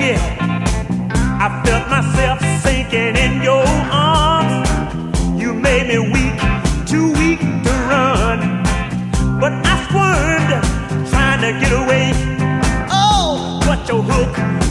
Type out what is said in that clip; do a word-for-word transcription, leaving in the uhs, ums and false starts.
yet. I felt myself sinking in your arms. You made me weak, too weak to run. But I squirmed, trying to get away. Oh, but your hook